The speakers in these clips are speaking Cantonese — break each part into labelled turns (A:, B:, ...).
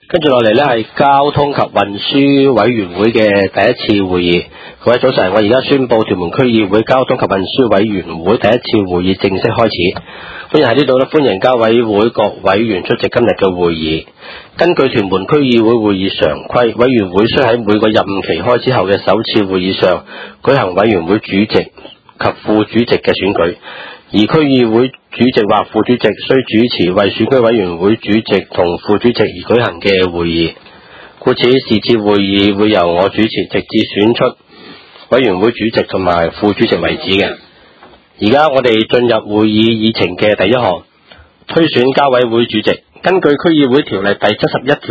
A: 跟住落嚟呢係交通及運輸委員會嘅第一次會議。各位早晨，我而家宣布屯門區議會交通及運輸委員會第一次會議正式開始。歡迎喺呢度呢，歡迎交委會各委員出席今日嘅會議。根據屯門區議會會議常規，委員會須喺每個任期開始後嘅首次會議上舉行委員會主席及副主席嘅選舉。而區議會主席或副主席須主持為選舉委員會主席同副主席而舉行嘅會議，故此是次會議會由我主持，直至選出委員會主席同埋副主席為止嘅。而家我哋進入會議議程嘅第一項，推選交委會主席。根據區議會條例第71條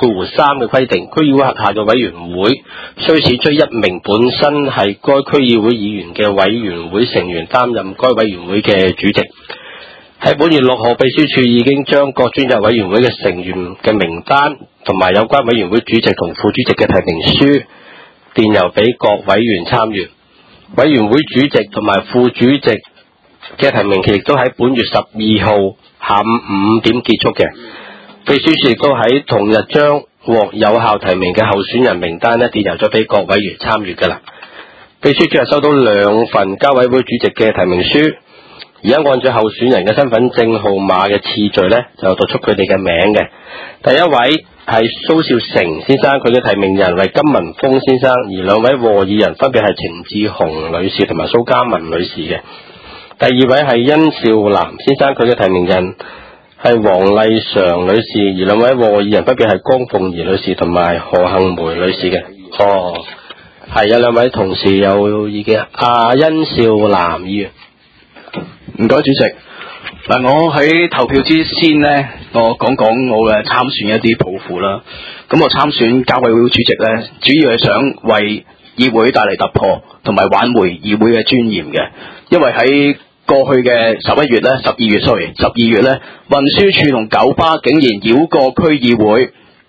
A: 3嘅規定，區議會轄下嘅委員會須選出一名本身係該區議會議員嘅委員會成員擔任該委員會嘅主席。喺本月6號，秘書處已經將各專責委員會嘅成員嘅名單同埋有關委員會主席同副主席嘅提名書電郵俾各委員參閱。委員會主席同埋副主席嘅提名期亦都喺本月12號下午5點結束嘅。秘書處亦都喺同日將獲有效提名嘅候選人名單電郵咗俾各委員參閱㗎啦。秘書處係收到2份交委會主席嘅提名書，而家按照候選人嘅身份證號碼嘅次序就讀出佢哋嘅名嘅。第一位係蘇少成先生，佢嘅提名人為金文峰先生，而兩位和議人分別係程志雄女士同埋蘇嘉文女士嘅。第二位係殷少南先生，佢嘅提名人係黃麗常女士，而兩位和議人分別係江鳳儀女士同埋何幸梅女士嘅。係有兩位同事有意見。殷少南議員。
B: 唔該，主席。嗱，我喺投票之先呢，我講講我嘅參選一啲抱負啦。咁我參選交委會主席呢，主要係想為議會帶嚟突破，同埋挽回議會嘅尊嚴嘅。因為喺過去嘅12月呢，運輸署同九巴竟然繞過區議會，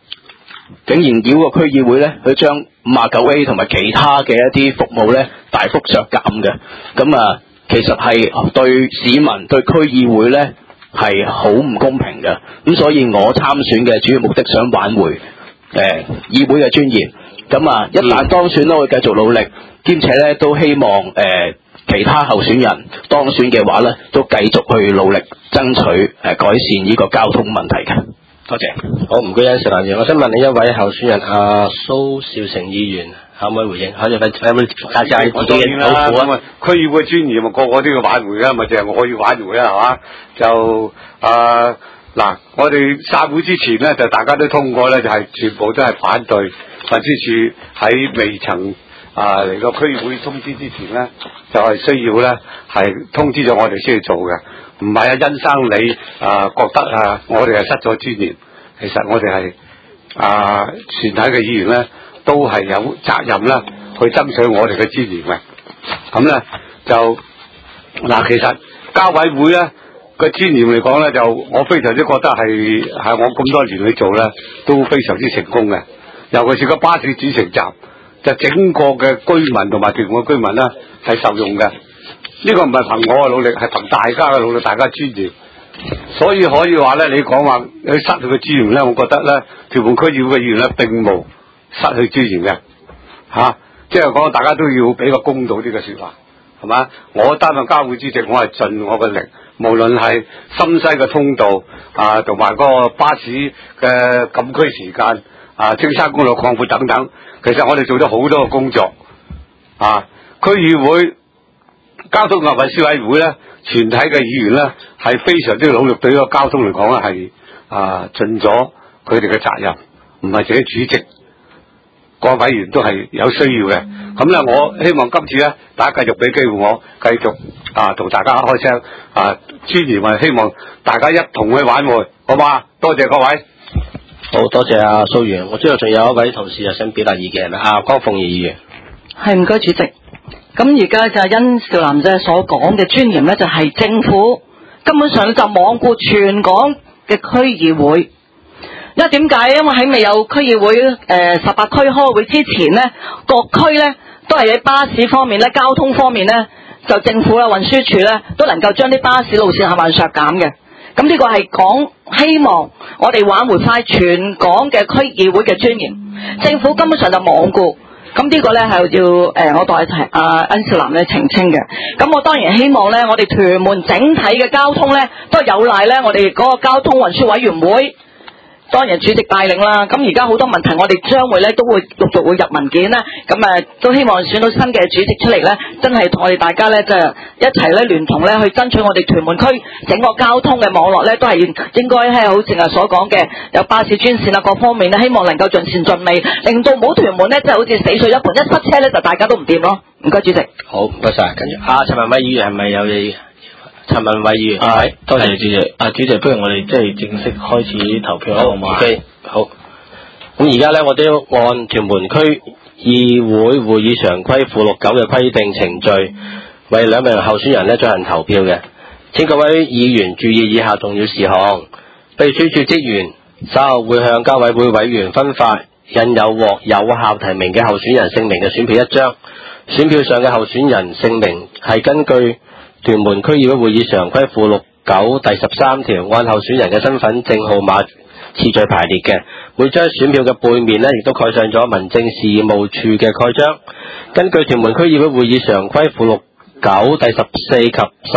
B: 呢，去將 59A 同埋其他嘅一啲服務呢大幅削減嘅。咁其實係對市民對區議會呢係好唔公平嘅。咁所以我參選嘅主要目的想挽回議會嘅尊嚴。咁一旦當選呢，我會繼續努力，兼且呢都希望其他候選人當選嘅話呢，都繼續去努力爭取改善呢個交通問題嘅。多謝。
A: 好，唔該，殷少南議員。我想問你一位候選人蘇少成議員，可唔可以回應？可以介紹自己嘅抱負啊？
C: 區議會尊嚴個個都要挽回啦，咪就係我要挽回啦，係嘛？就嗱，我哋散會之前呢，就大家都通過呢，就係全部都係反對。運輸署喺未曾嚟個區議會通知之前呢，就係需要呢，係通知咗我哋先去做嘅，唔係殷生你覺得我哋係失咗尊嚴，其實我哋係全體嘅議員呢，都係有責任啦，去爭取我哋嘅尊嚴嘅。咁呢，就嗱，其實交委會呢個尊嚴嚟講呢，就我非常之覺得係我咁多年去做呢，都非常之成功嘅。尤其是個巴士主城站，就整個嘅居民同埋屯門嘅居民呢係受用嘅。呢個唔係憑我嘅努力，係憑大家嘅努力，大家尊嚴。所以可以話呢，你講話你失去嘅尊嚴呢，我覺得呢，屯門區議會嘅議員呢並冇失去尊嚴嘅。即係講大家都要俾個公道啲嘅說話，係嘛？我擔任交會主席，我係盡我嘅力，無論係深西嘅通道同埋個巴士嘅禁區時間。青山公路擴闊等等，其實我哋做咗好多嘅工作。區議會交通及運輸委員會呢，全體嘅議員呢係非常之努力，對呢個交通嚟講呢係盡咗佢哋嘅責任，唔係自己主席，各委員都係有需要嘅。咁呢，我希望今次呢，大家繼續俾機會我，繼續同大家開聲尊嚴，係希望大家一同去挽回，好嘛？多謝各位。
A: 好多謝蘇議員。我知道仲有一位同事想表達意見，江鳳儀議員。
D: 係，唔該主席。咁而家就係殷少南姐所講嘅尊嚴呢，就係政府根本上就罔顧全港嘅區議會。因為點解？因為喺未有區議會18區開會之前呢，各區呢都係喺巴士方面呢，交通方面呢，就政府啦、運輸署呢都能夠將啲巴士路線係削減嘅。咁呢個係講希望我哋挽回翻全港嘅區議會嘅尊嚴。政府根本上就罔顧。咁呢個咧係要我代恩少南咧澄清嘅。咁我當然希望咧，我哋屯門整體嘅交通咧都有賴咧我哋嗰個交通運輸委員會，當然主席帶領啦。咁而家好多問題我哋將會咧都會陸續會入文件啦。咁都希望選到新嘅主席出嚟咧，真係同我哋大家咧就一齊咧聯同咧去爭取我哋屯門區整個交通嘅網絡咧都係應該係好似所講嘅有巴士專線啊各方面咧，希望能夠盡善盡美，令到冇屯門咧即係好似死水一盤，一塞車咧就大家都唔掂咯。唔該主席。
A: 好，唔該晒。跟住陳文偉議員係咪有嘢？陳文偉議員，
E: 多謝主席。主席，不如我哋即係正式開始投票好嘛？
A: 好。咁而家咧，我都按屯門區議會會議常規附錄9嘅規定程序，為2名候選人咧進行投票嘅。請各位議員注意以下重要事項：秘書處職員稍後會向交委會委員分發印有獲有效提名嘅候選人姓名嘅選票1張。選票上嘅候選人姓名係根據屯門區議會會議常規附錄9第13條按候選人嘅身份證號碼次序排列嘅。每張選票嘅背面呢，亦都蓋上咗民政事務處嘅蓋章。根據屯門區議會會議常規附錄9第14及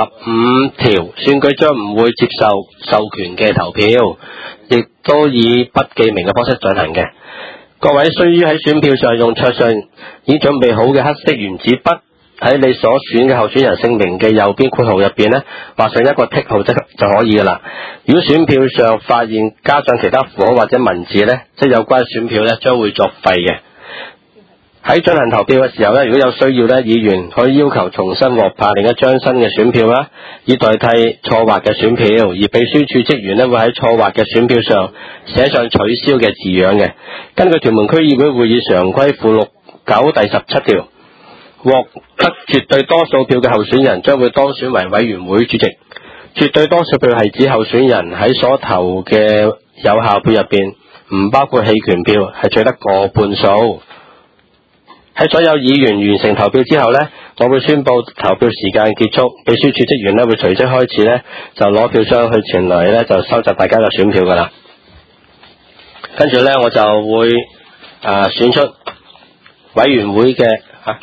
A: 15條，選舉將唔會接受授權嘅投票，亦都以不記名嘅方式進行嘅。各位須於喺選票上用桌上已經準備好嘅黑色原子筆，喺你所選嘅候選人姓名嘅右邊括號入邊呢，畫上一個剔號就可以噶啦。如果選票上發現加上其他符號或者文字呢，即係有關選票呢將會作廢嘅。喺進行投票嘅時候呢，如果有需要呢，議員可以要求重新獲派另一張新嘅選票啦，以代替錯劃嘅選票。而秘書處職員呢會喺錯劃嘅選票上寫上取消嘅字樣嘅。根據屯門區議會會議常規附錄9第17條，獲得絕對多數票嘅候選人將會當選為委員會主席。絕對多數票係指候選人喺所投嘅有效票入邊，唔包括棄權票，係取得過半數。喺所有議員完成投票之後呢，我會宣布投票時間結束，秘書處職員呢會隨即開始呢，就攞票箱去前來呢，就收集大家嘅選票噶啦。跟住呢，我就會選出委員會嘅粉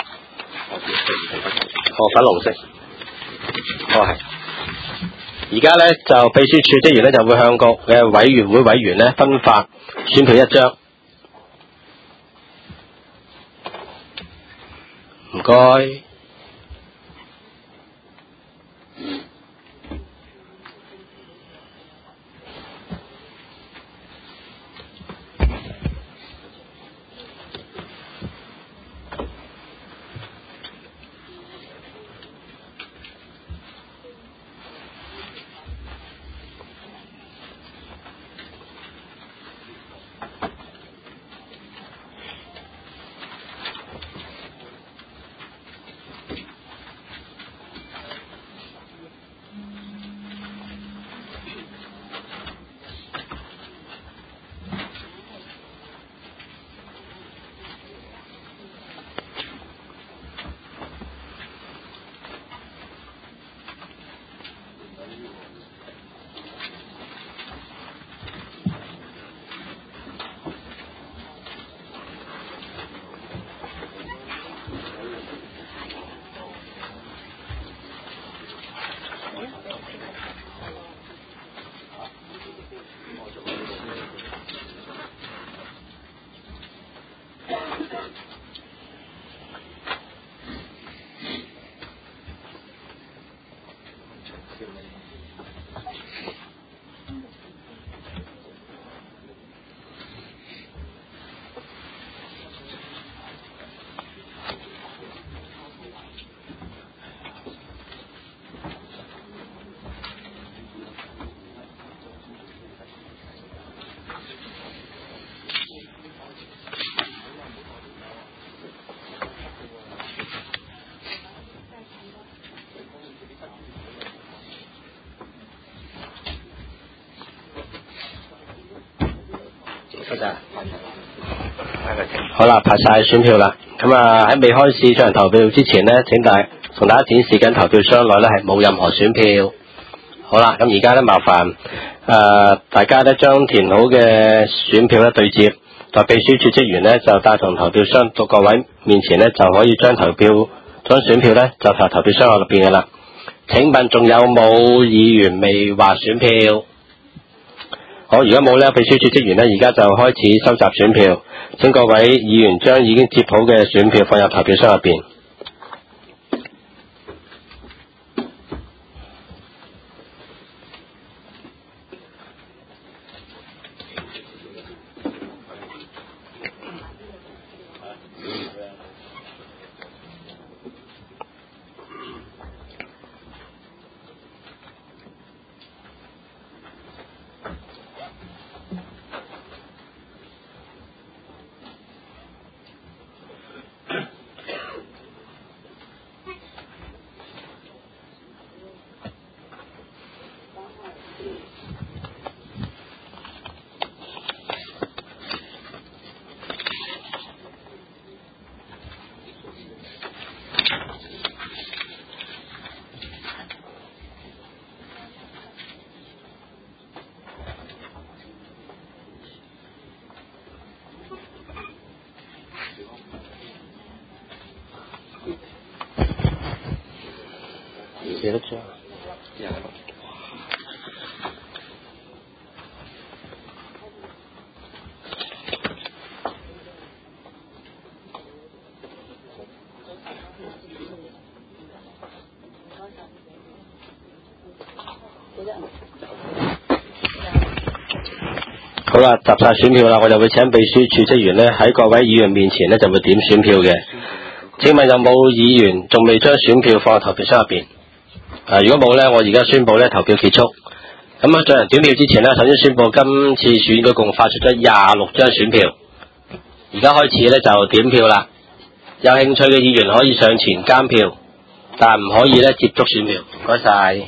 A: 紅色，係。而家呢，就秘書處職員呢就會向各嘅委員會委員呢分發選票1張。唔該。好啦，派晒選票啦。咁喺未開始進行投票之前呢，請同大家展示緊投票箱內呢係冇任何選票。好啦，咁而家呢，麻煩大家咧將填好嘅選票咧對接，代秘書處職員咧就帶同投票箱到各位面前咧就可以將選票咧就投票箱入邊嘅啦。請問仲有冇議員未劃選票？好，如果冇咧，秘書處職員咧而家就開始收集選票。請各位議員將已經接好嘅選票放入投票箱入邊。幾多張？好啦，集晒選票啦，我就會請秘書處職員咧喺各位議員面前咧就會點選票嘅。請問有冇議員仲未將選票放喺投票箱入邊？如果冇咧，我而家宣佈咧投票結束。咁喺進行點票之前咧，首先宣佈今次選舉共發出咗26張選票。而家開始咧就點票啦。有興趣嘅議員可以上前監票，但唔可以咧接觸選票。唔該晒。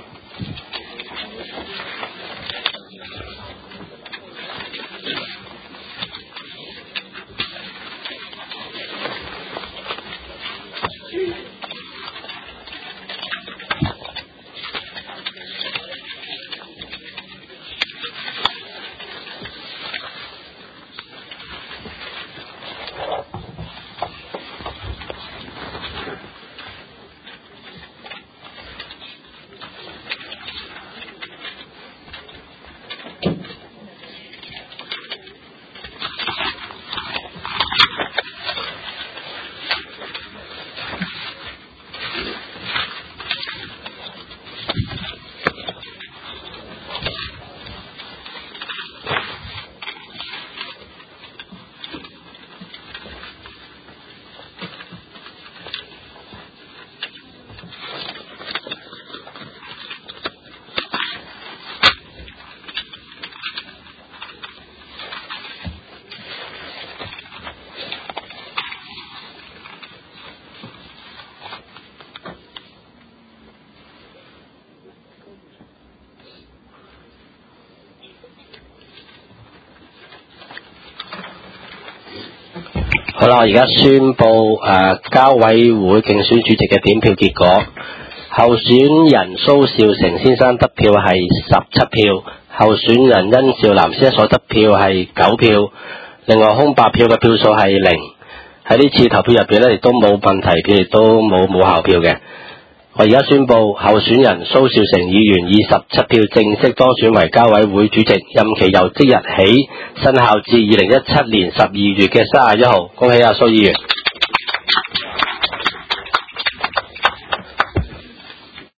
A: 好啦，我而家宣布交委會競選主席嘅點票結果。候選人蘇兆成先生得票係17票，候選人殷少南先生所得票係9票，另外空白票嘅票數係0。喺呢次投票入邊咧，亦都冇問題票，亦都冇無效票嘅。我而家宣布候選人蘇兆成議員以17票正式當選為交委會主席，任期由即日起生效至2017年12月嘅31號。恭喜阿蘇議員！